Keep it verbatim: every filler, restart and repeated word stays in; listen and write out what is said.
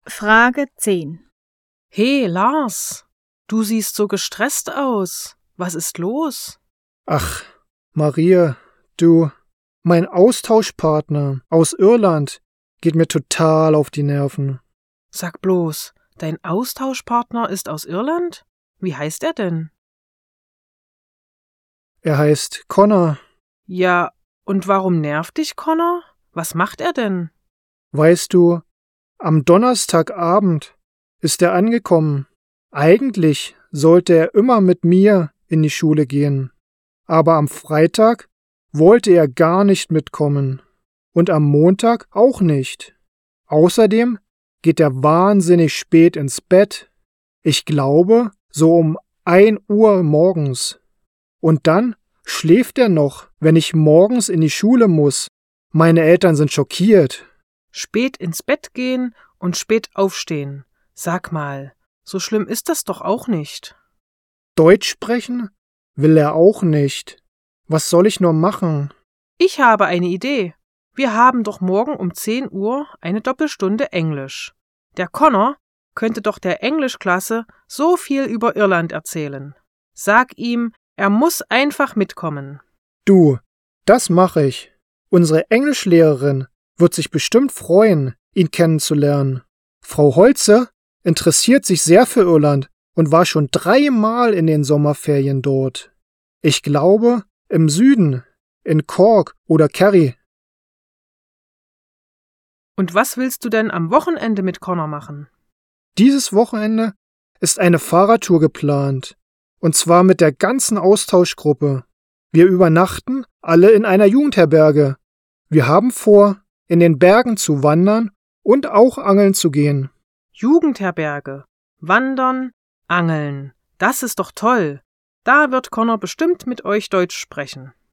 Frage zehn. Hey, Lars, du siehst so gestresst aus. Was ist los? Ach, Maria, du, mein Austauschpartner aus Irland geht mir total auf die Nerven. Sag bloß, dein Austauschpartner ist aus Irland? Wie heißt er denn? Er heißt Connor. Ja, und warum nervt dich Connor? Was macht er denn? Weißt du, am Donnerstagabend ist er angekommen. Eigentlich sollte er immer mit mir in die Schule gehen. Aber am Freitag wollte er gar nicht mitkommen. Und am Montag auch nicht. Außerdem geht er wahnsinnig spät ins Bett. Ich glaube, so um ein Uhr morgens. Und dann schläft er noch, wenn ich morgens in die Schule muss. Meine Eltern sind schockiert. Spät ins Bett gehen und spät aufstehen. Sag mal, so schlimm ist das doch auch nicht. Deutsch sprechen will er auch nicht. Was soll ich nur machen? Ich habe eine Idee. Wir haben doch morgen um zehn Uhr eine Doppelstunde Englisch. Der Connor könnte doch der Englischklasse so viel über Irland erzählen. Sag ihm, er muss einfach mitkommen. Du, das mache ich. Unsere Englischlehrerin wird sich bestimmt freuen, ihn kennenzulernen. Frau Holze interessiert sich sehr für Irland und war schon dreimal in den Sommerferien dort. Ich glaube, im Süden, in Cork oder Kerry. Und was willst du denn am Wochenende mit Connor machen? Dieses Wochenende ist eine Fahrradtour geplant. Und zwar mit der ganzen Austauschgruppe. Wir übernachten alle in einer Jugendherberge. Wir haben vor, in den Bergen zu wandern und auch angeln zu gehen. Jugendherberge, Wandern, Angeln. Das ist doch toll. Da wird Connor bestimmt mit euch Deutsch sprechen.